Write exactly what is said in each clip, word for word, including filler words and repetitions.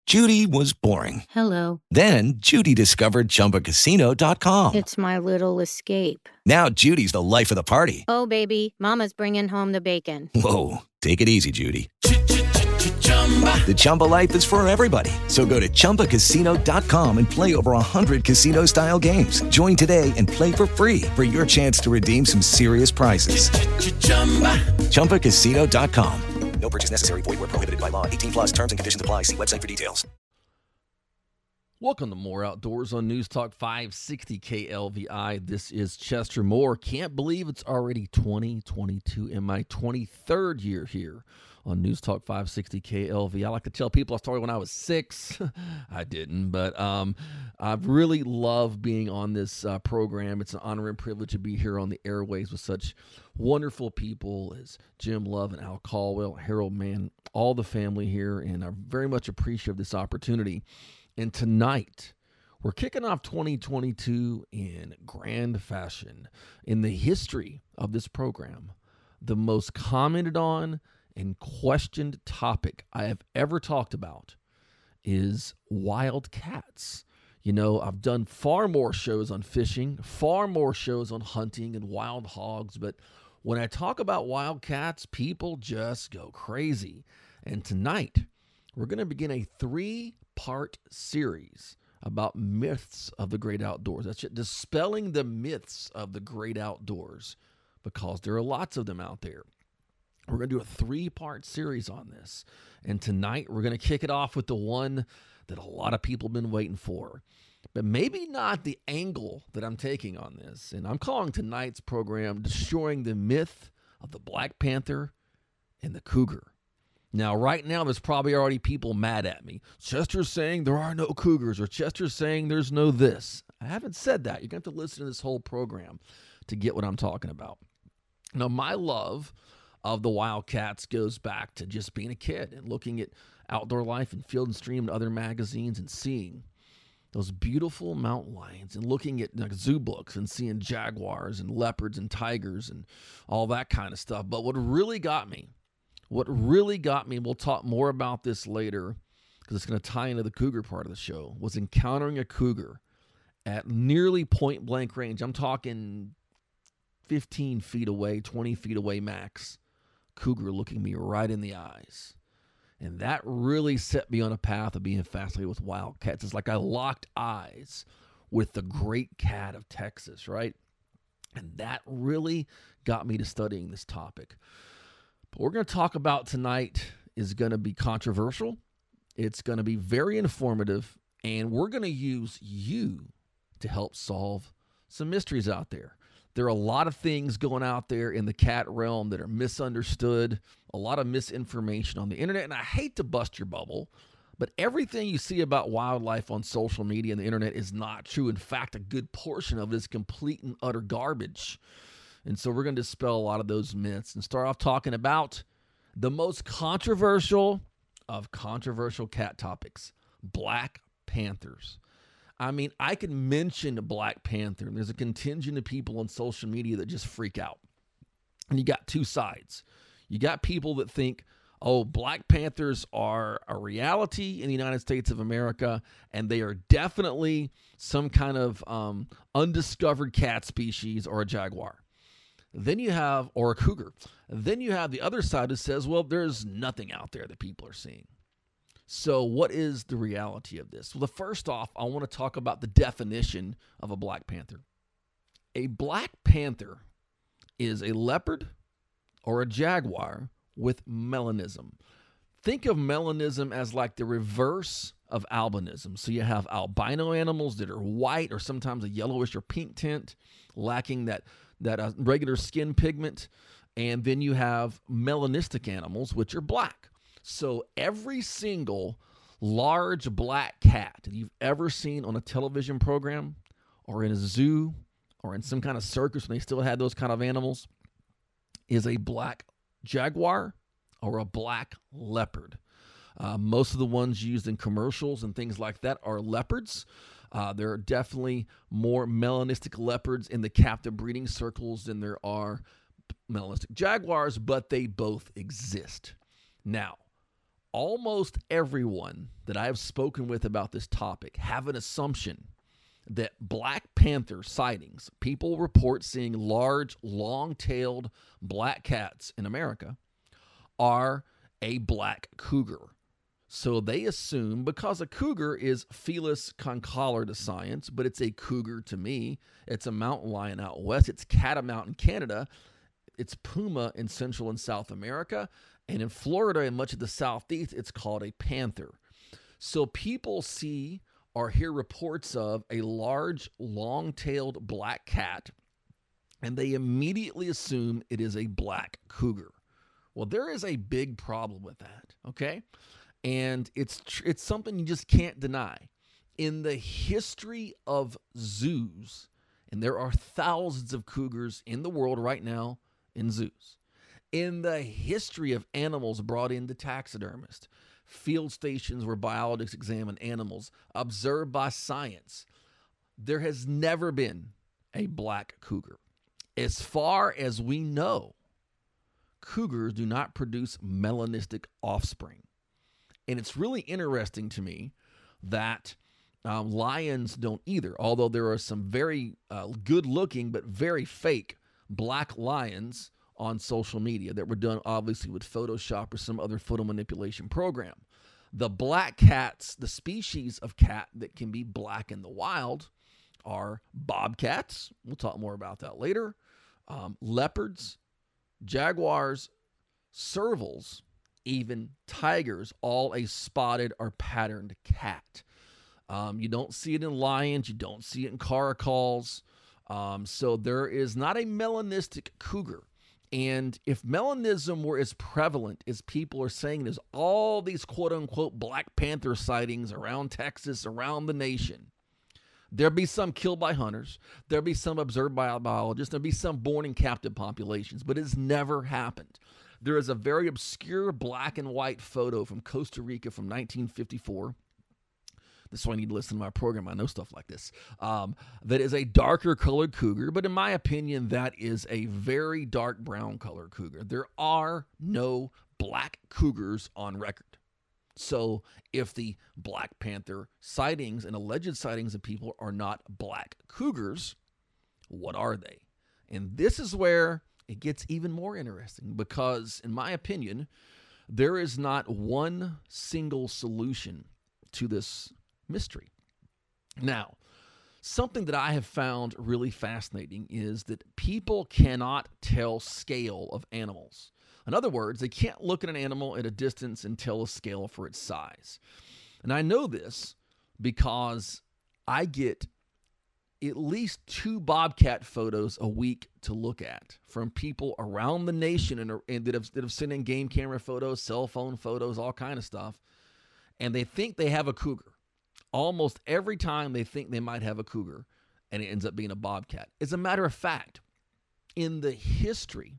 Judy was boring. Hello. Then Judy discovered Chumba Casino dot com. It's my little escape. Now Judy's the life of the party. Oh, baby, mama's bringing home the bacon. Whoa, take it easy, Judy. The Chumba life is for everybody. So go to Chumba Casino dot com and play over one hundred casino-style games. Join today and play for free for your chance to redeem some serious prizes. Chumba Casino dot com. No purchase necessary. Void where prohibited by law. eighteen plus terms and conditions apply. See website for details. Welcome to More Outdoors on News Talk five sixty K L V I. This is Chester Moore. Can't believe it's already twenty twenty-two in my twenty-third year here on News Talk five sixty K L V I. I like to tell people I started when I was six. I didn't, but um, I really love being on this uh, program. It's an honor and privilege to be here on the airways with such wonderful people as Jim Love and Al Caldwell, Harold Mann, all the family here, and I'm very much appreciative of this opportunity. And tonight, we're kicking off twenty twenty-two in grand fashion. In the history of this program, the most commented on and questioned topic I have ever talked about is wild cats. You know, I've done far more shows on fishing, far more shows on hunting and wild hogs, but when I talk about wild cats, people just go crazy. And tonight, we're going to begin a three-part series about myths of the great outdoors. That's it, dispelling the myths of the great outdoors, because there are lots of them out there. We're going to do a three-part series on this. And tonight, we're going to kick it off with the one that a lot of people have been waiting for, but maybe not the angle that I'm taking on this. And I'm calling tonight's program Destroying the Myth of the Black Panther and the Cougar. Now, right now, there's probably already people mad at me. Chester's saying there are no cougars, or Chester's saying there's no this. I haven't said that. You're going to have to listen to this whole program to get what I'm talking about. Now, my love of the Wildcats goes back to just being a kid and looking at Outdoor Life and Field and Stream and other magazines and seeing those beautiful mountain lions and looking at like zoo books and seeing jaguars and leopards and tigers and all that kind of stuff. But what really got me What really got me, and we'll talk more about this later because it's going to tie into the cougar part of the show, was encountering a cougar at nearly point blank range. I'm talking fifteen feet away, twenty feet away max. Cougar looking me right in the eyes. And that really set me on a path of being fascinated with wildcats. It's like I locked eyes with the great cat of Texas, right? And that really got me to studying this topic. What we're going to talk about tonight is going to be controversial. It's going to be very informative, and we're going to use you to help solve some mysteries out there. There are a lot of things going out there in the cat realm that are misunderstood, a lot of misinformation on the internet, and I hate to bust your bubble, but everything you see about wildlife on social media and the internet is not true. In fact, a good portion of it is complete and utter garbage. And so we're going to dispel a lot of those myths and start off talking about the most controversial of controversial cat topics, Black Panthers. I mean, I can mention a Black Panther, and there's a contingent of people on social media that just freak out. And you got two sides. You got people that think, oh, Black Panthers are a reality in the United States of America, and they are definitely some kind of um, undiscovered cat species or a jaguar. Then you have, or a cougar. Then you have the other side that says, well, there's nothing out there that people are seeing. So what is the reality of this? Well, the first off, I want to talk about the definition of a Black Panther. A Black Panther is a leopard or a jaguar with melanism. Think of melanism as like the reverse of albinism. So you have albino animals that are white or sometimes a yellowish or pink tint, lacking that that uh, regular skin pigment, and then you have melanistic animals, which are black. So every single large black cat that you've ever seen on a television program or in a zoo or in some kind of circus when they still had those kind of animals is a black jaguar or a black leopard. Uh, most of the ones used in commercials and things like that are leopards. Uh, there are definitely more melanistic leopards in the captive breeding circles than there are melanistic jaguars, but they both exist. Now, almost everyone that I have spoken with about this topic have an assumption that Black Panther sightings, people report seeing large, long-tailed black cats in America, are a black cougar. So they assume, because a cougar is Felis concolor to science, but it's a cougar to me. It's a mountain lion out west. It's catamount in Canada. It's puma in Central and South America. And in Florida and much of the Southeast, it's called a panther. So people see or hear reports of a large, long-tailed black cat, and they immediately assume it is a black cougar. Well, there is a big problem with that, okay? And it's tr- it's something you just can't deny. In the history of zoos, and there are thousands of cougars in the world right now in zoos, in the history of animals brought into taxidermists, field stations where biologists examine animals, observed by science, there has never been a black cougar. As far as we know, cougars do not produce melanistic offspring. And it's really interesting to me that um, lions don't either, although there are some very uh, good-looking but very fake black lions on social media that were done obviously with Photoshop or some other photo manipulation program. The black cats, the species of cat that can be black in the wild, are bobcats. We'll talk more about that later. Um, leopards, jaguars, servals, even tigers, all a spotted or patterned cat. Um, you don't see it in lions. You don't see it in caracals. Um, so there is not a melanistic cougar. And if melanism were as prevalent as people are saying, there's all these quote-unquote Black Panther sightings around Texas, around the nation, there'd be some killed by hunters. There'd be some observed by biologists. There'd be some born in captive populations. But it's never happened. There is a very obscure black and white photo from Costa Rica from nineteen fifty-four. This is why I need to listen to my program. I know stuff like this. Um, that is a darker colored cougar, but in my opinion, that is a very dark brown colored cougar. There are no black cougars on record. So if the Black Panther sightings and alleged sightings of people are not black cougars, what are they? And this is where it gets even more interesting because, in my opinion, there is not one single solution to this mystery. Now, something that I have found really fascinating is that people cannot tell scale of animals. In other words, they can't look at an animal at a distance and tell a scale for its size. And I know this because I get at least two bobcat photos a week to look at from people around the nation and, and that have that have sent in game camera photos, cell phone photos, all kind of stuff, and they think they have a cougar. Almost every time they think they might have a cougar, and it ends up being a bobcat. As a matter of fact, in the history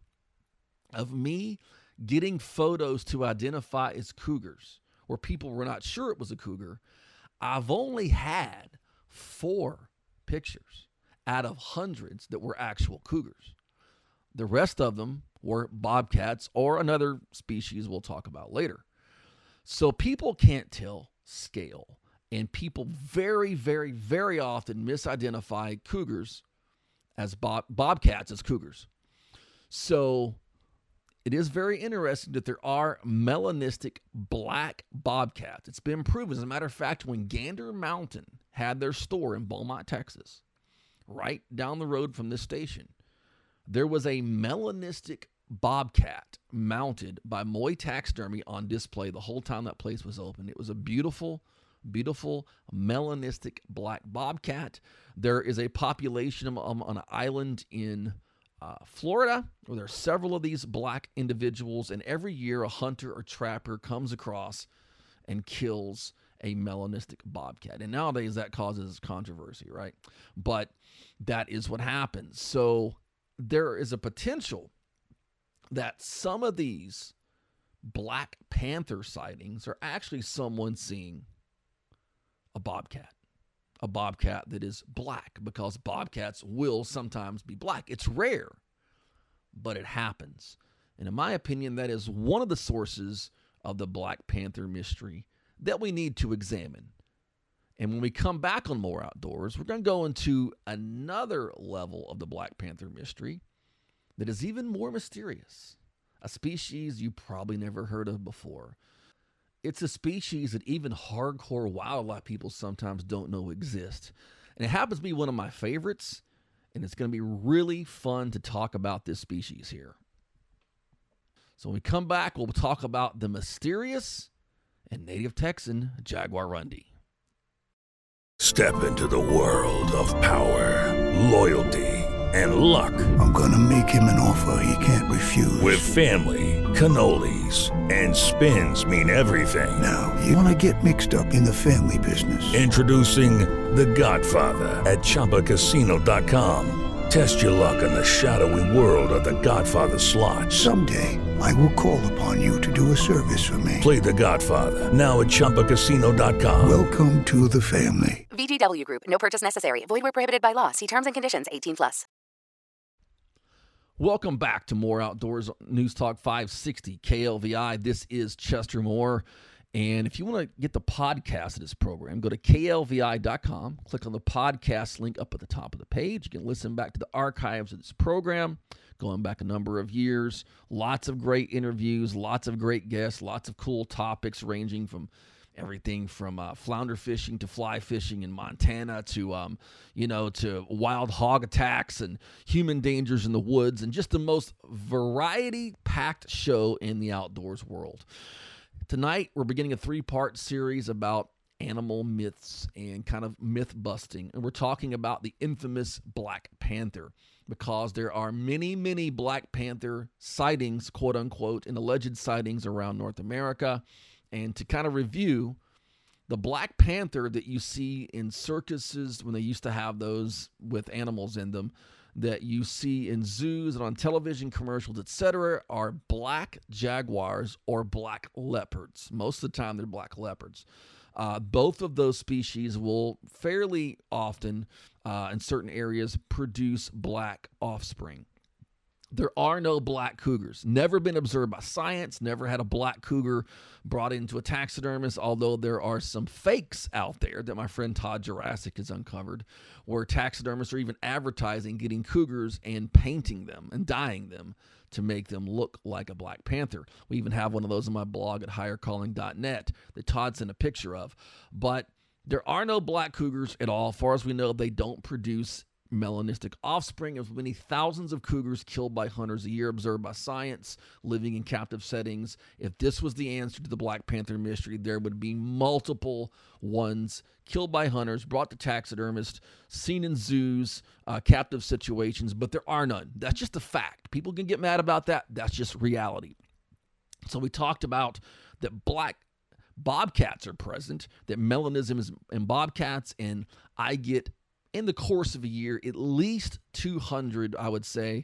of me getting photos to identify as cougars, where people were not sure it was a cougar, I've only had four pictures out of hundreds that were actual cougars. The rest of them were bobcats or another species we'll talk about later. So people can't tell scale. And people very, very, very often misidentify cougars as bob, bobcats as cougars. So it is very interesting that there are melanistic black bobcats. It's been proven. As a matter of fact, when Gander Mountain had their store in Beaumont, Texas, right down the road from this station, there was a melanistic bobcat mounted by Moy Taxidermy on display the whole time that place was open. It was a beautiful Beautiful melanistic black bobcat. There is a population of, um, on an island in uh, Florida where there are several of these black individuals, and every year a hunter or trapper comes across and kills a melanistic bobcat. And nowadays that causes controversy, right? But that is what happens. So there is a potential that some of these Black Panther sightings are actually someone seeing a bobcat, a bobcat that is black, because bobcats will sometimes be black. It's rare, but it happens. And in my opinion, that is one of the sources of the Black Panther mystery that we need to examine. And when we come back on More Outdoors, we're going to go into another level of the Black Panther mystery that is even more mysterious. A species you probably never heard of before. It's a species that even hardcore wildlife people sometimes don't know exist. And it happens to be one of my favorites, and it's going to be really fun to talk about this species here. So when we come back, we'll talk about the mysterious and native Texan jaguarundi. Step into the world of power, loyalty, and luck. I'm gonna make him an offer he can't refuse. With family, cannolis, and spins mean everything. Now, you wanna get mixed up in the family business. Introducing The Godfather at Chumba Casino dot com. Test your luck in the shadowy world of The Godfather slot. Someday, I will call upon you to do a service for me. Play The Godfather now at Chumba Casino dot com. Welcome to the family. V G W Group. No purchase necessary. Void where prohibited by law. See terms and conditions. eighteen plus. Welcome back to More Outdoors News Talk five sixty K L V I. This is Chester Moore. And if you want to get the podcast of this program, go to K L V I dot com. Click on the podcast link up at the top of the page. You can listen back to the archives of this program, going back a number of years. Lots of great interviews, lots of great guests, lots of cool topics ranging from everything from uh, flounder fishing to fly fishing in Montana to, um, you know, to wild hog attacks and human dangers in the woods, and just the most variety-packed show in the outdoors world. Tonight, we're beginning a three-part series about animal myths and kind of myth-busting, and we're talking about the infamous Black Panther, because there are many, many Black Panther sightings, quote-unquote, and alleged sightings around North America. And to kind of review, the Black Panther that you see in circuses when they used to have those with animals in them, that you see in zoos and on television commercials, et cetera, are black jaguars or black leopards. Most of the time, they're black leopards. Uh, both of those species will fairly often, uh, in certain areas, produce black offspring. There are no black cougars. Never been observed by science. Never had a black cougar brought into a taxidermist, although there are some fakes out there that my friend Todd Jurassic has uncovered, where taxidermists are even advertising getting cougars and painting them and dyeing them to make them look like a Black Panther. We even have one of those on my blog at higher calling dot net that Todd sent a picture of. But there are no black cougars at all. As far as we know, they don't produce melanistic offspring. Of many thousands of cougars killed by hunters a year, observed by science, living in captive settings. If this was the answer to the Black Panther mystery, there would be multiple ones killed by hunters, brought to taxidermists, seen in zoos, uh, captive situations, but there are none. That's just a fact. People can get mad about that. That's just reality. So we talked about that black bobcats are present, that melanism is in bobcats, and I get in the course of a year, at least two hundred, I would say,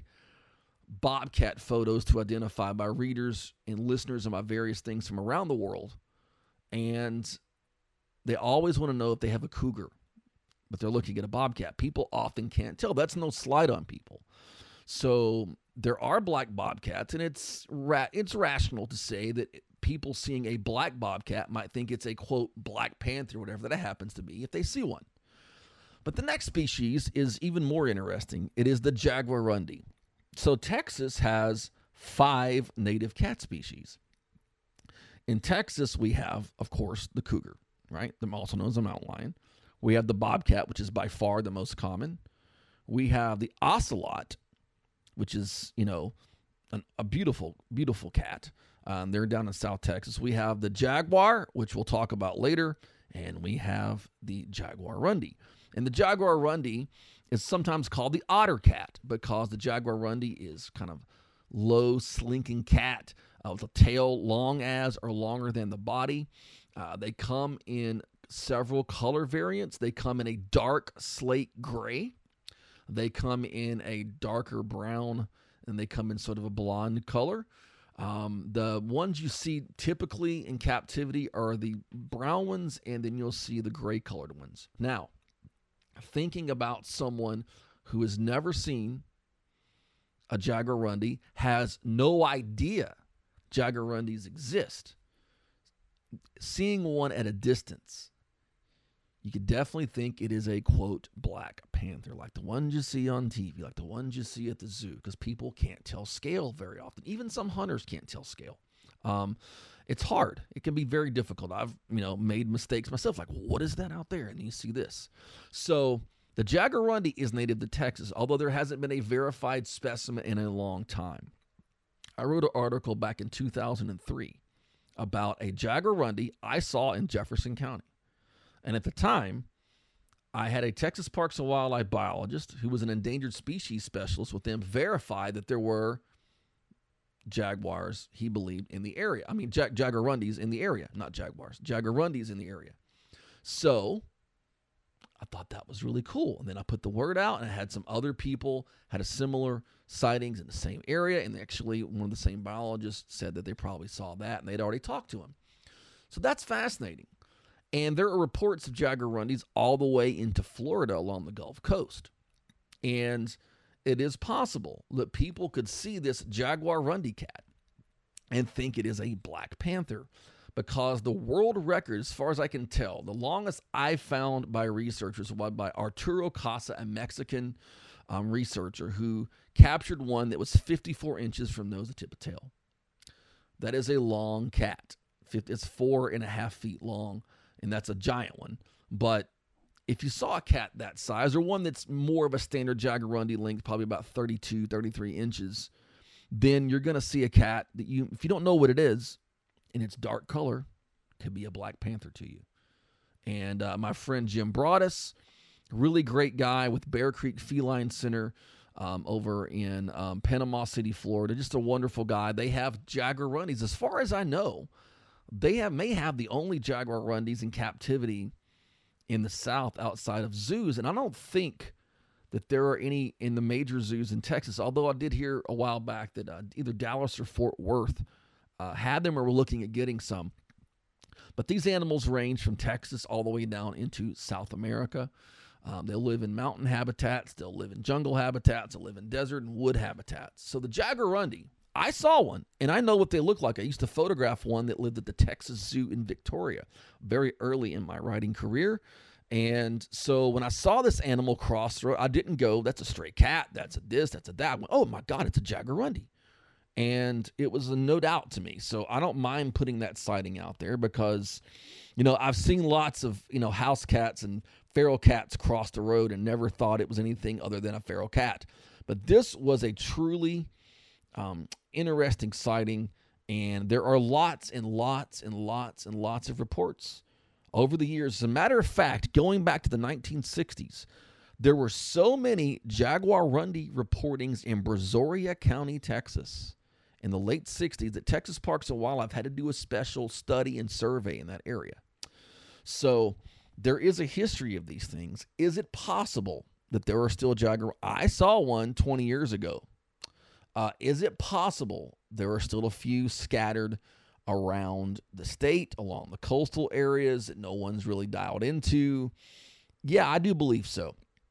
bobcat photos to identify by readers and listeners of my various things from around the world. And they always want to know if they have a cougar, but they're looking at a bobcat. People often can't tell. That's no slight on people. So there are black bobcats, and it's ra- it's rational to say that people seeing a black bobcat might think it's a, quote, Black Panther, whatever that happens to be, if they see one. But the next species is even more interesting. It is the jaguarundi. So Texas has five native cat species. In Texas, we have, of course, the cougar, right? They're also known as a mountain lion. We have the bobcat, which is by far the most common. We have the ocelot, which is, you know, an, a beautiful, beautiful cat. Um, they're down in South Texas. We have the jaguar, which we'll talk about later, and we have the jaguarundi. And the jaguarundi is sometimes called the otter cat because the jaguarundi is kind of low, slinking cat uh, with a tail long as or longer than the body. Uh, they come in several color variants. They come in a dark slate gray. They come in a darker brown, and they come in sort of a blonde color. Um, the ones you see typically in captivity are the brown ones, and then you'll see the gray colored ones. Now, thinking about someone who has never seen a jaguarundi, has no idea jaguarundis exist, seeing one at a distance, you could definitely think it is a, quote, black panther, like the ones you see on T V, like the ones you see at the zoo, because people can't tell scale very often. Even some hunters can't tell scale. Um, it's hard. It can be very difficult. I've, you know, made mistakes myself, like, what is that out there? And you see this. So the jaguarundi is native to Texas, although there hasn't been a verified specimen in a long time. I wrote an article back in two thousand three about a jaguarundi I saw in Jefferson County. And at the time, I had a Texas Parks and Wildlife biologist who was an endangered species specialist with them verify that there were jaguars, he believed, in the area. I mean, jag- jaguarundis in the area, not jaguars, jaguarundis in the area. So I thought that was really cool. And then I put the word out, and I had some other people had a similar sightings in the same area. And actually, one of the same biologists said that they probably saw that, and they'd already talked to him. So that's fascinating. And there are reports of jaguarundis all the way into Florida along the Gulf Coast. And it is possible that people could see this jaguarundi cat and think it is a black panther, because the world record, as far as I can tell, the longest I found by researchers was by Arturo Casa, a Mexican um, researcher who captured one that was fifty-four inches from nose to tip of tail. That is a long cat. It's four and a half feet long. And that's a giant one. But if you saw a cat that size, or one that's more of a standard jaguarundi length, probably about thirty-two, thirty-three inches, then you're going to see a cat that you, if you don't know what it is, and it's dark color, could be a black panther to you. And uh, my friend Jim Broadus, really great guy with Bear Creek Feline Center um, over in um, Panama City, Florida, just a wonderful guy. They have jaguarundis. As far as I know, they have may have the only jaguarundis in captivity in the South outside of zoos. And I don't think that there are any in the major zoos in Texas, although I did hear a while back that uh, either Dallas or Fort Worth uh, had them or were looking at getting some. But these animals range from Texas all the way down into South America. Um, they'll live in mountain habitats. They'll live in jungle habitats. They'll live in desert and wood habitats. So the jaguarundi, I saw one, and I know what they look like. I used to photograph one that lived at the Texas Zoo in Victoria very early in my writing career. And so when I saw this animal cross the road, I didn't go, that's a stray cat, that's a this, that's a that. I went, oh, my God, it's a jaguarundi. And it was a no doubt to me. So I don't mind putting that sighting out there because, you know, I've seen lots of, you know, house cats and feral cats cross the road and never thought it was anything other than a feral cat. But this was a truly Um, interesting sighting, and there are lots and lots and lots and lots of reports over the years. As a matter of fact, going back to the nineteen sixties, there were so many jaguarundi reportings in Brazoria County, Texas, in the late sixties that Texas Parks and Wildlife had to do a special study and survey in that area. So there is a history of these things. Is it possible that there are still jaguar? I saw one twenty years ago. Uh, is it possible there are still a few scattered around the state, along the coastal areas that no one's really dialed into? Yeah, I do believe so.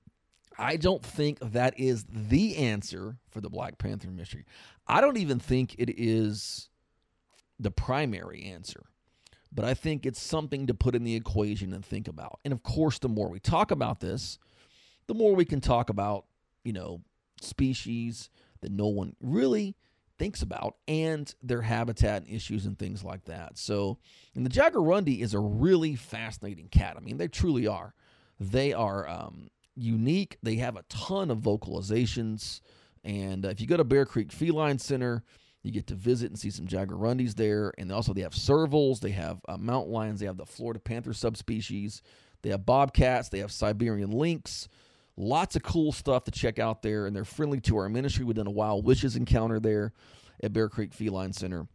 I don't think that is the answer for the Black Panther mystery. I don't even think it is the primary answer, but I think it's something to put in the equation and think about. And of course, the more we talk about this, the more we can talk about, you know, species that no one really thinks about and their habitat and issues and things like that. So, and the jaguarundi is a really fascinating cat. I mean, they truly are. They are um, unique. They have a ton of vocalizations. And uh, if you go to Bear Creek Feline Center, you get to visit and see some jaguarundis there. And also they have servals. They have uh, mountain lions. They have the Florida panther subspecies. They have bobcats. They have Siberian lynx. Lots of cool stuff to check out there, and they're friendly to our ministry. We've done a Wild Wishes encounter there at Bear Creek Feline Center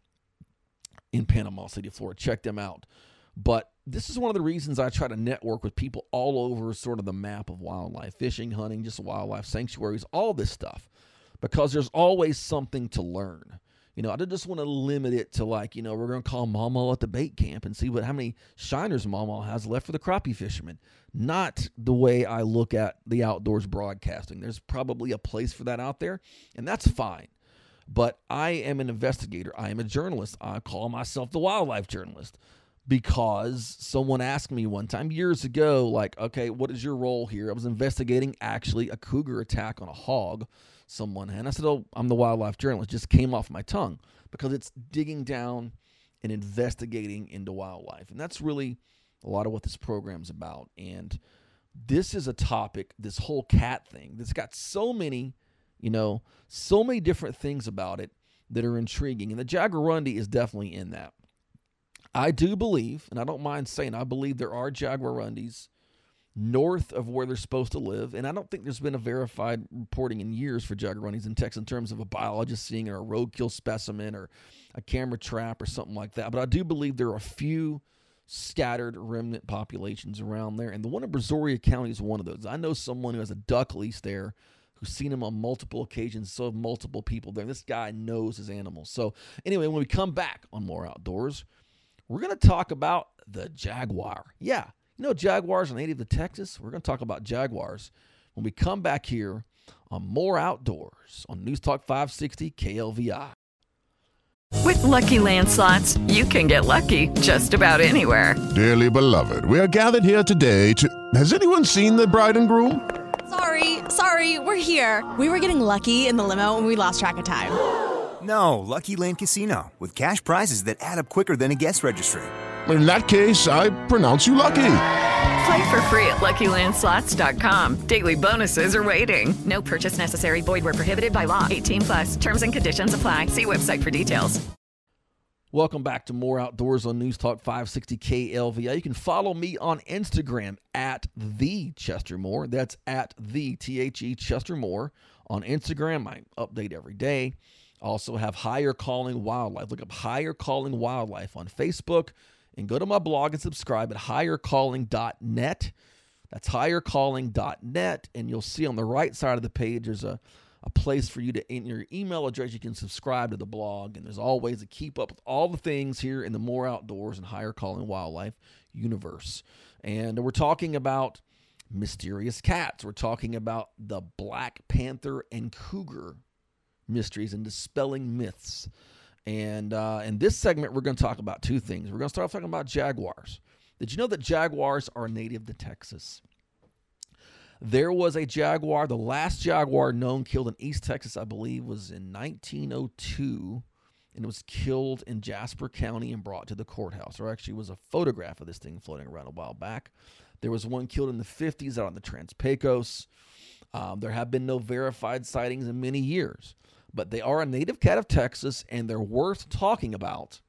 in Panama City, Florida. Check them out. But this is one of the reasons I try to network with people all over sort of the map of wildlife, fishing, hunting, just wildlife sanctuaries, all this stuff, because there's always something to learn. You know, I don't just want to limit it to like, you know, we're going to call Mama at the bait camp and see what how many shiners Mama has left for the crappie fishermen. Not the way I look at the outdoors broadcasting. There's probably a place for that out there, and that's fine. But I am an investigator. I am a journalist. I call myself the wildlife journalist. because someone asked me one time years ago, like, okay, what is your role here? I was investigating actually a cougar attack on a hog someone had. And I said, oh, I'm the wildlife journalist. Just came off my tongue because it's digging down and investigating into wildlife. And that's really a lot of what this program's about. And this is a topic, this whole cat thing, that's got so many, you know, so many different things about it that are intriguing. And the jaguarundi is definitely in that. I do believe, and I don't mind saying, I believe there are jaguarundis north of where they're supposed to live. And I don't think there's been a verified reporting in years for jaguarundis in Texas in terms of a biologist seeing it or a roadkill specimen or a camera trap or something like that. But I do believe there are a few scattered remnant populations around there. And the one in Brazoria County is one of those. I know someone who has a duck lease there who's seen him on multiple occasions, so have multiple people there. And this guy knows his animals. So anyway, when we come back on More Outdoors, we're going to talk about the jaguar. Yeah, you know jaguars are native to Texas. We're going to talk about jaguars when we come back here on More Outdoors on News Talk five sixty K L V I. With Lucky Land Slots, you can get lucky just about anywhere. Dearly beloved, we are gathered here today to... Has anyone seen the bride and groom? Sorry, sorry, we're here. We were getting lucky in the limo and we lost track of time. No, Lucky Land Casino, with cash prizes that add up quicker than a guest registry. In that case, I pronounce you lucky. Play for free at Lucky Land Slots dot com. Daily bonuses are waiting. No purchase necessary. Void where prohibited by law. eighteen plus. Terms and conditions apply. See website for details. Welcome back to More Outdoors on News Talk five sixty K L V I. You can follow me on Instagram at the Chester Moore. That's at the T H E Chester Moore on Instagram. I update every day. Also have Higher Calling Wildlife. Look up Higher Calling Wildlife on Facebook and go to my blog and subscribe at higher calling dot net. That's higher calling dot net, and you'll see on the right side of the page there's a, a place for you to, in your email address, you can subscribe to the blog, and there's all ways to keep up with all the things here in the More Outdoors and Higher Calling Wildlife universe. And we're talking about mysterious cats. We're talking about the black panther and cougar mysteries and dispelling myths. And uh, in this segment, we're going to talk about two things. We're going to start off talking about jaguars. Did you know that jaguars are native to Texas? There was a jaguar, the last jaguar known killed in East Texas, I believe, was in nineteen oh two, and it was killed in Jasper County and brought to the courthouse. There actually was a photograph of this thing floating around a while back. There was one killed in the fifties out on the Trans-Pecos. Um, there have been no verified sightings in many years. But they are a native cat of Texas, and they're worth talking about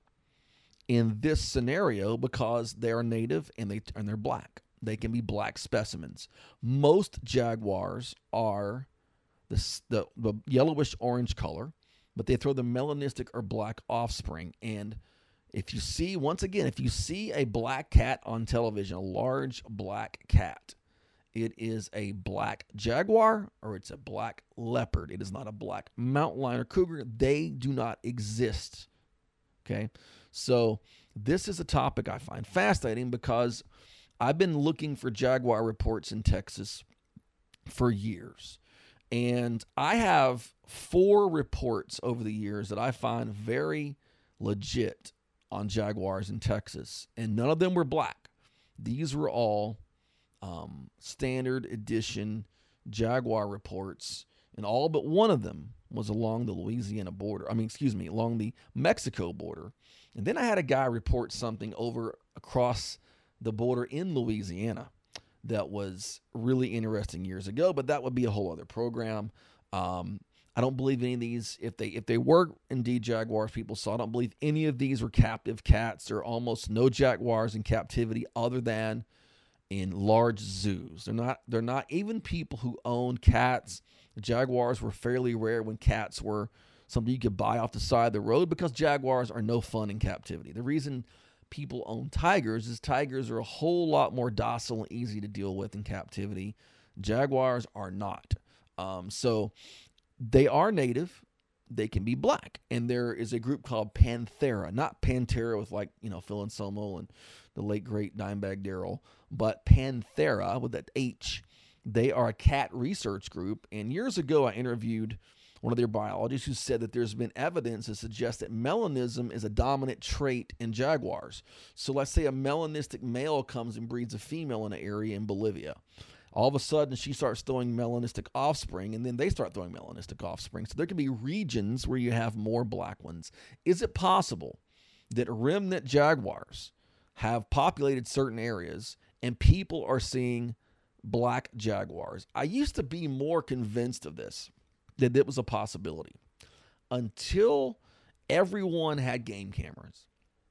in this scenario because they are native and, they, and they're black. They can be black specimens. Most jaguars are the, the, the yellowish-orange color, but they throw the melanistic or black offspring. And if you see, once again, if you see a black cat on television, a large black cat, it is a black jaguar or it's a black leopard. It is not a black mountain lion or cougar. They do not exist. Okay? So this is a topic I find fascinating because I've been looking for jaguar reports in Texas for years. And I have four reports over the years that I find very legit on jaguars in Texas. And none of them were black. These were all Um, standard edition jaguar reports, and all but one of them was along the Louisiana border. I mean, excuse me, along the Mexico border. And then I had a guy report something over across the border in Louisiana that was really interesting years ago, but that would be a whole other program. Um, I don't believe any of these, if they if they were indeed jaguars people saw, I don't believe any of these were captive cats. There are almost no jaguars in captivity other than in large zoos. They're not, they're not even people who own cats. The jaguars were fairly rare when cats were something you could buy off the side of the road because jaguars are no fun in captivity. The reason people own tigers is tigers are a whole lot more docile and easy to deal with in captivity. Jaguars are not. Um, so they are native. They can be black. And there is a group called Panthera, not Pantera with like, you know, Phil Anselmo and the late great Dimebag Darrell, but Panthera with that H. They are a cat research group. And years ago, I interviewed one of their biologists, who said that there's been evidence to suggest that melanism is a dominant trait in jaguars. So let's say a melanistic male comes and breeds a female in an area in Bolivia. All of a sudden, she starts throwing melanistic offspring, and then they start throwing melanistic offspring. So there can be regions where you have more black ones. Is it possible that remnant jaguars have populated certain areas and people are seeing black jaguars? I used to be more convinced of this, that it was a possibility, until everyone had game cameras.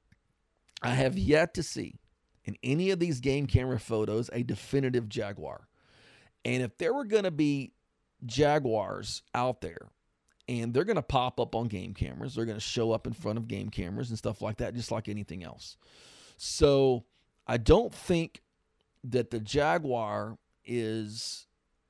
I have yet to see in any of these game camera photos a definitive jaguar. And if there were going to be jaguars out there and they're going to pop up on game cameras, they're going to show up in front of game cameras and stuff like that, just like anything else. So I don't think that the jaguar is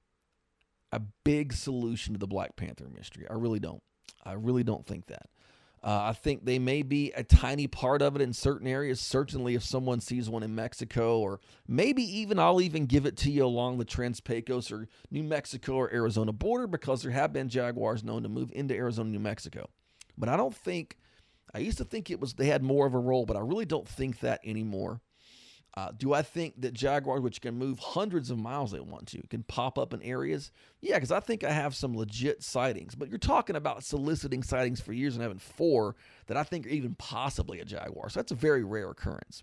a big solution to the Black Panther mystery. I really don't. I really don't think that. Uh, I think they may be a tiny part of it in certain areas. Certainly if someone sees one in Mexico, or maybe even I'll even give it to you along the Trans-Pecos or New Mexico or Arizona border, because there have been jaguars known to move into Arizona, New Mexico. But I don't think, I used to think it was they had more of a role, but I really don't think that anymore. Uh, do I think that jaguars, which can move hundreds of miles they want to, can pop up in areas? Yeah, because I think I have some legit sightings. But you're talking about soliciting sightings for years and having four that I think are even possibly a jaguar. So that's a very rare occurrence.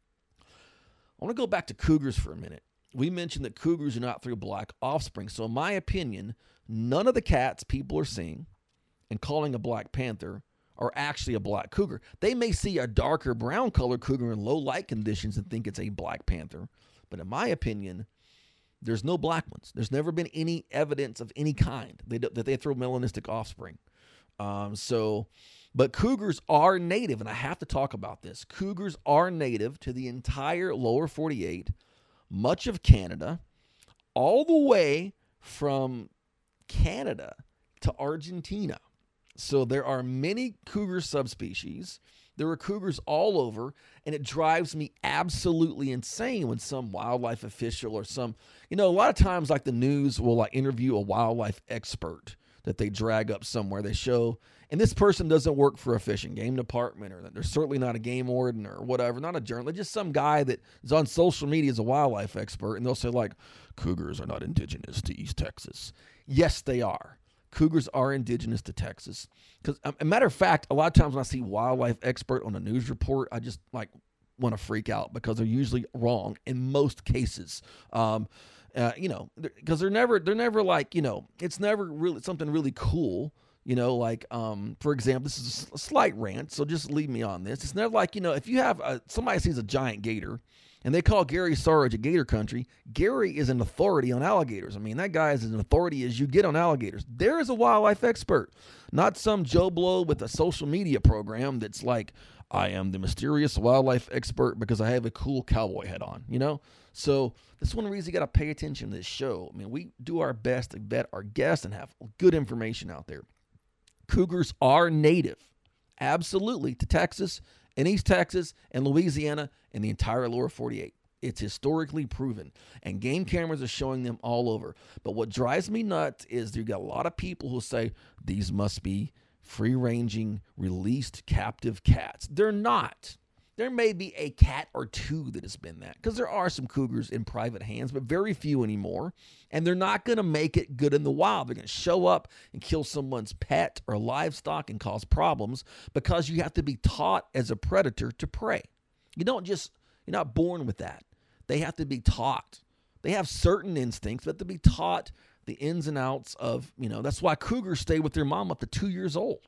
I want to go back to cougars for a minute. We mentioned that cougars are not through black offspring. So in my opinion, none of the cats people are seeing and calling a black panther are actually a black cougar. They may see a darker brown colored cougar in low light conditions and think it's a black panther. But in my opinion, there's no black ones. There's never been any evidence of any kind that they throw melanistic offspring. Um, so, but cougars are native, and I have to talk about this. Cougars are native to the entire lower forty-eight, much of Canada, all the way from Canada to Argentina. So there are many cougar subspecies. There are cougars all over, and it drives me absolutely insane when some wildlife official or some, you know, a lot of times like the news will like interview a wildlife expert that they drag up somewhere. They show, and this person doesn't work for a fish and game department, or they're certainly not a game warden or whatever, not a journalist, just some guy that is on social media as a wildlife expert, and they'll say like, cougars are not indigenous to East Texas. Yes, they are. Cougars are indigenous to Texas. Because, a matter of fact, a lot of times when I see wildlife expert on a news report, I just like want to freak out because they're usually wrong in most cases. Um, uh, you know, because they're never, they're never like, you know, it's never really something really cool. You know, like, um, for example, this is a slight rant, so just leave me on this. It's never like, you know, if you have a, somebody sees a giant gator, and they call Gary Sarge at Gator Country. Gary is an authority on alligators. I mean, that guy is as an authority as you get on alligators. There is a wildlife expert, not some Joe Blow with a social media program that's like, I am the mysterious wildlife expert because I have a cool cowboy hat on, you know? So that's one reason you got to pay attention to this show. I mean, we do our best to vet our guests and have good information out there. Cougars are native, absolutely, to Texas and East Texas and Louisiana and the entire lower forty-eight. It's historically proven, and game cameras are showing them all over. But what drives me nuts is you got a lot of people who say these must be free-ranging, released captive cats. They're not. There may be a cat or two that has been that, because there are some cougars in private hands, but very few anymore. And they're not going to make it good in the wild. They're going to show up and kill someone's pet or livestock and cause problems, because you have to be taught as a predator to prey. You don't just, you're not born with that. They have to be taught. They have certain instincts, but to be taught the ins and outs of, you know, that's why cougars stay with their mom up to two years old.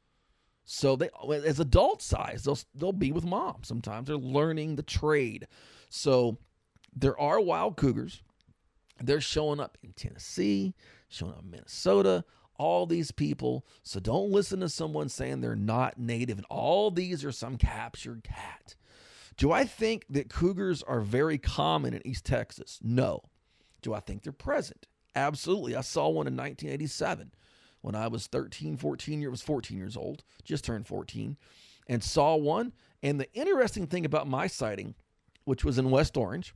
So they, as adult size, they'll they'll be with mom. Sometimes they're learning the trade. So there are wild cougars. They're showing up in Tennessee, showing up in Minnesota, all these people. So don't listen to someone saying they're not native and all these are some captured cat. Do I think that cougars are very common in East Texas? No. Do I think they're present? Absolutely. I saw one in nineteen eighty-seven. When I was thirteen, fourteen years, was fourteen years old, just turned fourteen, and saw one. And the interesting thing about my sighting, which was in West Orange,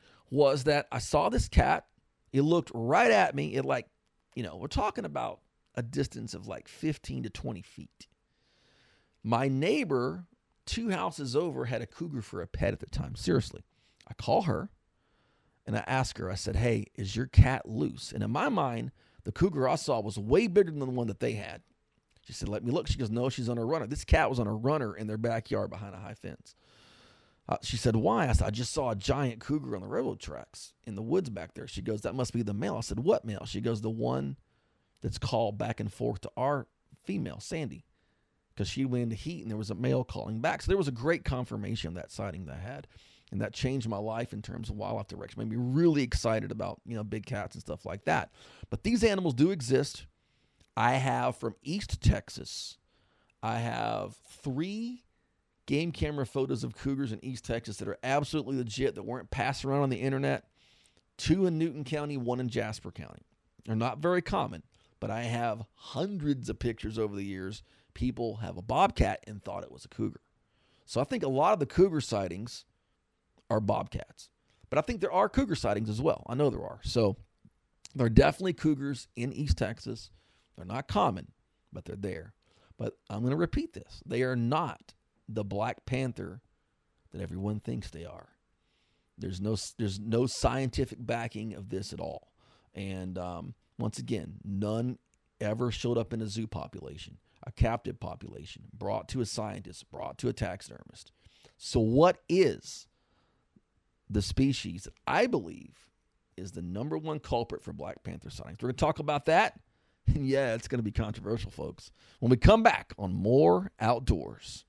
was that I saw this cat. It looked right at me. It like, you know, we're talking about a distance of like fifteen to twenty feet. My neighbor, two houses over, had a cougar for a pet at the time. Seriously. I call her and I ask her, I said, hey, is your cat loose? And in my mind, the cougar I saw was way bigger than the one that they had. She said, let me look. She goes, no, she's on a runner. This cat was on a runner in their backyard behind a high fence. Uh, she said, why? I said, I just saw a giant cougar on the railroad tracks in the woods back there. She goes, that must be the male. I said, what male? She goes, the one that's called back and forth to our female, Sandy, because she went into heat and there was a male calling back. So there was a great confirmation of that sighting that I had. And that changed my life in terms of wildlife direction. Made me really excited about, you know, big cats and stuff like that. But these animals do exist. I have from East Texas, I have three game camera photos of cougars in East Texas that are absolutely legit, that weren't passed around on the internet. Two in Newton County, one in Jasper County. They're not very common, but I have hundreds of pictures over the years. People have a bobcat and thought it was a cougar. So I think a lot of the cougar sightings are bobcats. But I think there are cougar sightings as well. I know there are. So there are definitely cougars in East Texas. They're not common, but they're there. But I'm going to repeat this. They are not the Black Panther that everyone thinks they are. There's no there's no scientific backing of this at all. And um, once again, none ever showed up in a zoo population, a captive population, brought to a scientist, brought to a taxidermist. So what is the species that I believe is the number one culprit for Black Panther sightings? We're going to talk about that. And yeah, it's going to be controversial, folks, when we come back on More Outdoors.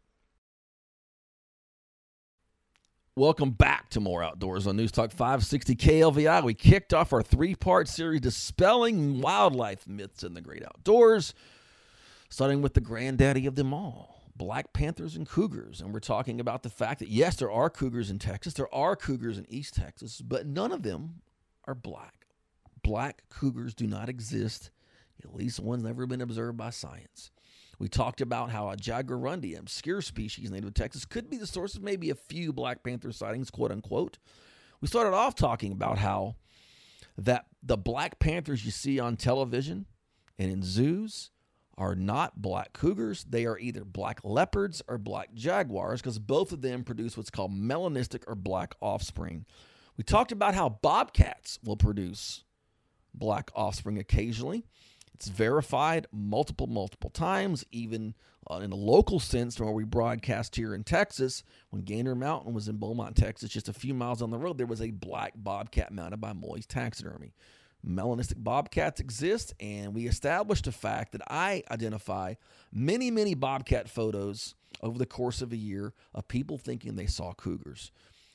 Welcome back to More Outdoors on News Talk five sixty K L V I. We kicked off our three-part series dispelling wildlife myths in the great outdoors, starting with the granddaddy of them all, Black Panthers and cougars. And we're talking about the fact that, yes, there are cougars in Texas. There are cougars in East Texas, but none of them are black. Black cougars do not exist, at least one's never been observed by science. We talked about how a jaguarundi, an obscure species native to Texas, could be the source of maybe a few Black Panther sightings, quote unquote. We started off talking about how that the Black Panthers you see on television and in zoos are not black cougars. They are either black leopards or black jaguars, because both of them produce what's called melanistic or black offspring. We talked about how bobcats will produce black offspring occasionally. It's verified multiple, multiple times, even uh, in a local sense where we broadcast here in Texas. When Gander Mountain was in Beaumont, Texas, just a few miles on the road, there was a black bobcat mounted by Moy's Taxidermy. Melanistic bobcats exist, and we established the fact that I identify many, many bobcat photos over the course of a year of people thinking they saw cougars.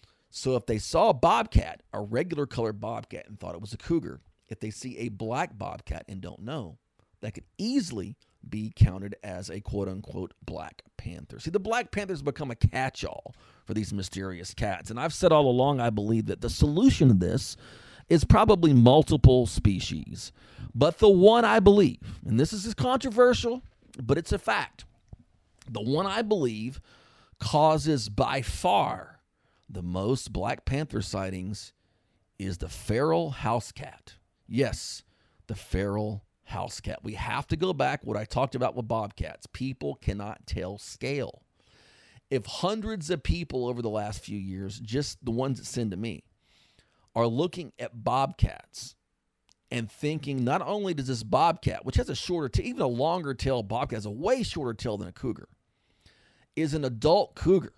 So if they saw a bobcat, a regular colored bobcat, and thought it was a cougar, if they see a black bobcat and don't know, that could easily be counted as a quote-unquote Black Panther. See, the Black Panther's become a catch-all for these mysterious cats. And I've said all along, I believe that the solution to this is probably multiple species. But the one I believe, and this is controversial, but it's a fact, the one I believe causes by far the most Black Panther sightings is the feral house cat. Yes, the feral house cat. We have to go back what I talked about with bobcats. People cannot tell scale. If hundreds of people over the last few years, just the ones that send to me, are looking at bobcats and thinking not only does this bobcat, which has a shorter tail, even a longer tail bobcat has a way shorter tail than a cougar, is an adult cougar.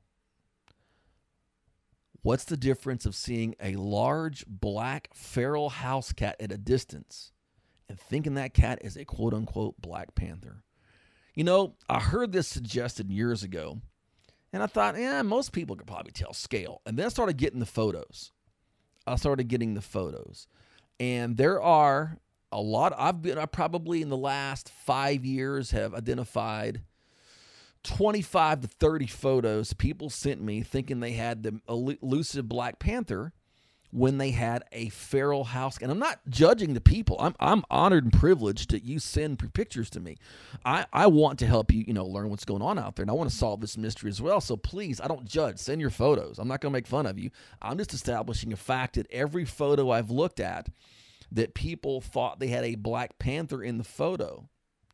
What's the difference of seeing a large black feral house cat at a distance and thinking that cat is a quote-unquote Black Panther? You know, I heard this suggested years ago, and I thought, yeah, most people could probably tell scale. And then I started getting the photos. I started getting the photos. And there are a lot. I've been I probably in the last five years have identified twenty-five to thirty photos people sent me thinking they had the elusive Black Panther when they had a feral house. And I'm not judging the people. I'm I'm honored and privileged that you send pictures to me. I, I want to help you, you know, learn what's going on out there. And I want to solve this mystery as well. So please, I don't judge. Send your photos. I'm not going to make fun of you. I'm just establishing a fact that every photo I've looked at that people thought they had a black panther in the photo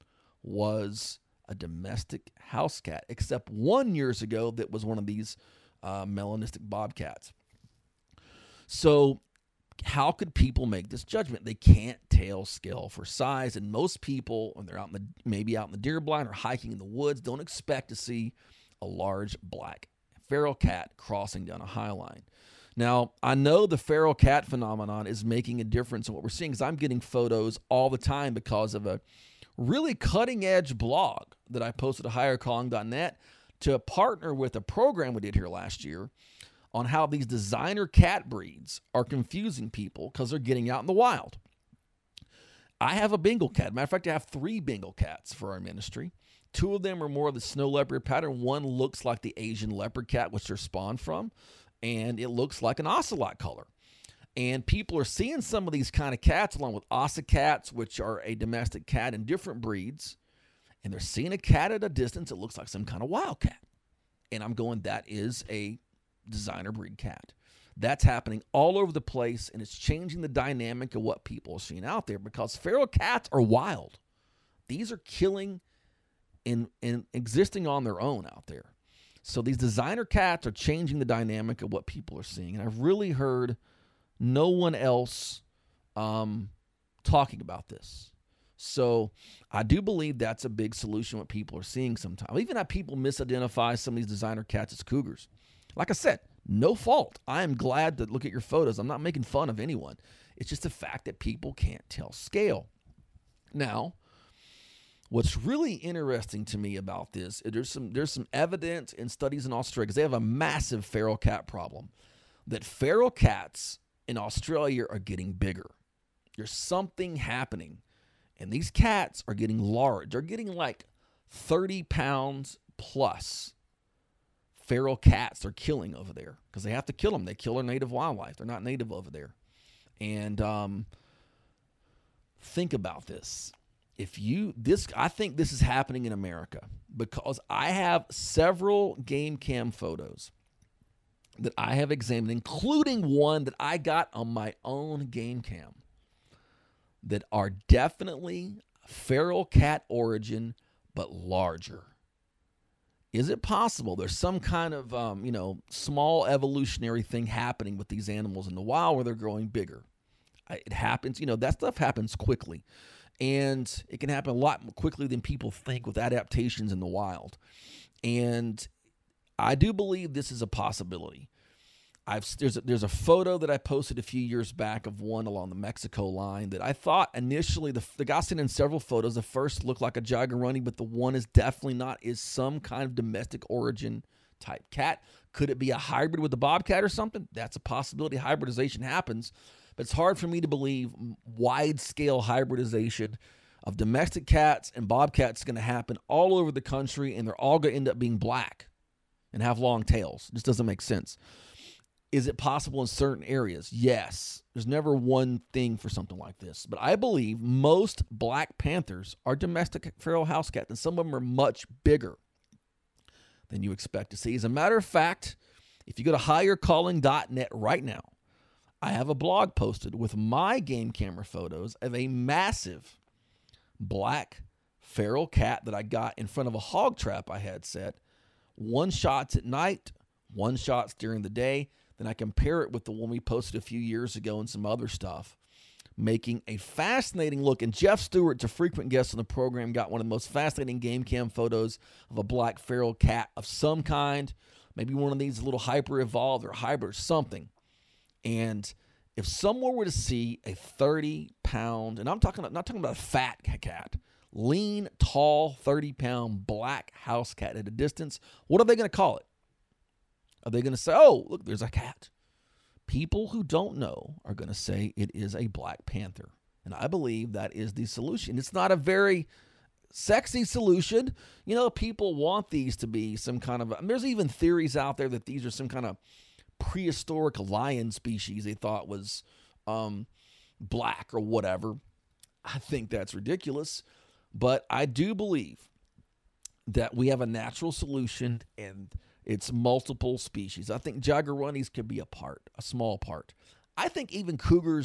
was a domestic house cat, except one years ago that was one of these uh, melanistic bobcats. So how could people make this judgment? They can't tell scale for size, and most people, when they're out in the maybe out in the deer blind or hiking in the woods, don't expect to see a large black feral cat crossing down a high line. Now, I know the feral cat phenomenon is making a difference in what we're seeing, because I'm getting photos all the time because of a really cutting-edge blog that I posted at higher calling dot net to partner with a program we did here last year on how these designer cat breeds are confusing people because they're getting out in the wild. I have a Bengal cat. Matter of fact, I have three Bengal cats for our ministry. Two of them are more of the snow leopard pattern. One looks like the Asian leopard cat, which they're spawned from, and it looks like an ocelot color. And people are seeing some of these kind of cats along with ossicats, which are a domestic cat in different breeds, and they're seeing a cat at a distance that looks like some kind of wildcat. And I'm going, that is a designer breed cat. That's happening all over the place, and it's changing the dynamic of what people are seeing out there, because feral cats are wild. These are killing and, and existing on their own out there. So these designer cats are changing the dynamic of what people are seeing. And I've really heard no one else um, talking about this. So I do believe that's a big solution what people are seeing sometimes. I even have people misidentify some of these designer cats as cougars. Like I said, no fault. I am glad to look at your photos. I'm not making fun of anyone. It's just the fact that people can't tell scale. Now, what's really interesting to me about this, there's some there's some evidence in studies in Australia, because they have a massive feral cat problem, that feral cats in Australia are getting bigger. There's something happening, and these cats are getting large. They're getting like thirty pounds plus. Feral cats they're killing over there, because they have to kill them. They kill their native wildlife. They're not native over there. And um, think about this. If you this, I think this is happening in America, because I have several game cam photos that I have examined, including one that I got on my own game cam, that are definitely feral cat origin, but larger. Is it possible there's some kind of, um, you know, small evolutionary thing happening with these animals in the wild where they're growing bigger? It happens, you know, that stuff happens quickly. And it can happen a lot more quickly than people think with adaptations in the wild. And I do believe this is a possibility. I've there's a, there's a photo that I posted a few years back of one along the Mexico line that I thought initially, the, the guy sent in several photos. The first looked like a jaguaruni, but the one is definitely not, is some kind of domestic origin type cat. Could it be a hybrid with the bobcat or something? That's a possibility. Hybridization happens, but it's hard for me to believe wide-scale hybridization of domestic cats and bobcats is going to happen all over the country, and they're all going to end up being black and have long tails. It just doesn't make sense. Is it possible in certain areas? Yes. There's never one thing for something like this. But I believe most black panthers are domestic feral house cats, and some of them are much bigger than you expect to see. As a matter of fact, if you go to higher calling dot net right now, I have a blog posted with my game camera photos of a massive black feral cat that I got in front of a hog trap I had set. One shot's at night, one shot's during the day. Then I compare it with the one we posted a few years ago and some other stuff, making a fascinating look. And Jeff Stewart's a frequent guest on the program, got one of the most fascinating game cam photos of a black feral cat of some kind, maybe one of these little hyper-evolved or hybrid or something. And if someone were to see a thirty-pound, and I'm talking about, not talking about a fat cat, lean, tall, thirty-pound black house cat at a distance, what are they going to call it? Are they going to say, oh, look, there's a cat? People who don't know are going to say it is a black panther. And I believe that is the solution. It's not a very sexy solution. You know, people want these to be some kind of, I mean, there's even theories out there that these are some kind of prehistoric lion species they thought was um, black or whatever. I think that's ridiculous. But I do believe that we have a natural solution, and it's multiple species. I think jaguarunis could be a part, a small part. I think even cougars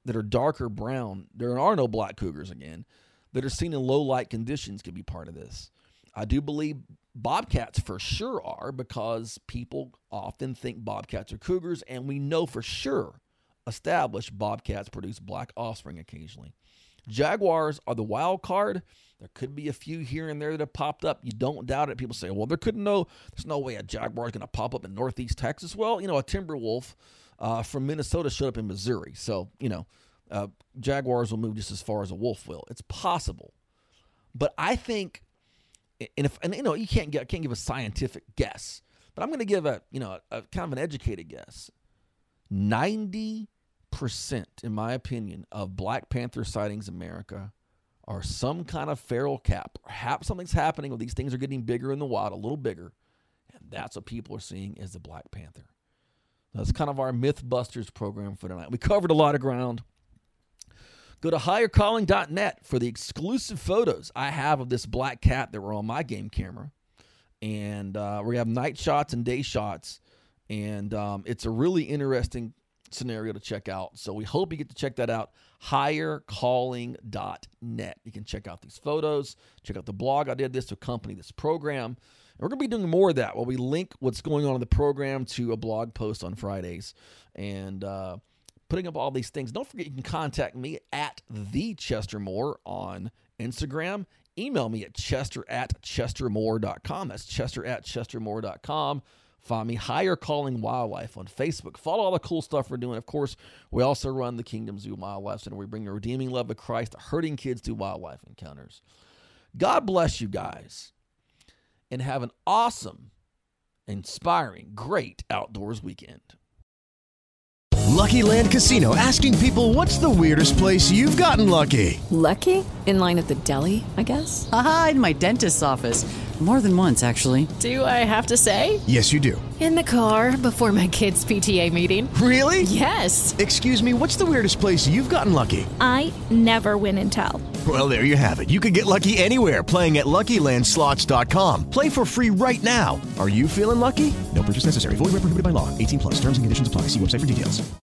that are darker brown, there are no black cougars again, that are seen in low light conditions could be part of this. I do believe bobcats for sure are, because people often think bobcats are cougars, and we know for sure established bobcats produce black offspring occasionally. Jaguars are the wild card. There could be a few here and there that have popped up. You don't doubt it. People say, well, there couldn't no, there's no way a jaguar is going to pop up in northeast Texas. Well, you know, a timber wolf uh, from Minnesota showed up in Missouri. So, you know, uh, jaguars will move just as far as a wolf will. It's possible. But I think, and if, and you know, you can't get, can't give a scientific guess, but I'm going to give a, you know, a, a kind of an educated guess. ninety percent, in my opinion, of Black Panther sightings in America are some kind of feral cat. Perhaps something's happening, or these things are getting bigger in the wild, a little bigger, and that's what people are seeing is the Black Panther. That's kind of our Mythbusters program for tonight. We covered a lot of ground. Go to higher calling dot net for the exclusive photos I have of this black cat that were on my game camera. And uh, we have night shots and day shots. And um, it's a really interesting scenario to check out. So we hope you get to check that out. higher calling dot net. You can check out these photos. Check out the blog I did this to accompany this program. And we're going to be doing more of that, where we link what's going on in the program to a blog post on Fridays. And uh, putting up all these things. Don't forget, you can contact me at the Chester Moore on Instagram. Email me at chester at chestermore dot com. That's chester at chestermore dot com. Find me, Higher Calling Wildlife, on Facebook. Follow all the cool stuff we're doing. Of course, we also run the Kingdom Zoo Wildlife Center. We bring the redeeming love of Christ to hurting kids through wildlife encounters. God bless you guys, and have an awesome, inspiring, great outdoors weekend. Lucky Land Casino, asking people, what's the weirdest place you've gotten lucky? Lucky? In line at the deli, I guess? Aha, in my dentist's office. More than once, actually. Do I have to say? Yes, you do. In the car before my kids' P T A meeting. Really? Yes. Excuse me, what's the weirdest place you've gotten lucky? I never win and tell. Well, there you have it. You can get lucky anywhere, playing at Lucky Land Slots dot com. Play for free right now. Are you feeling lucky? No purchase necessary. Void where prohibited by law. eighteen plus. Terms and conditions apply. See website for details.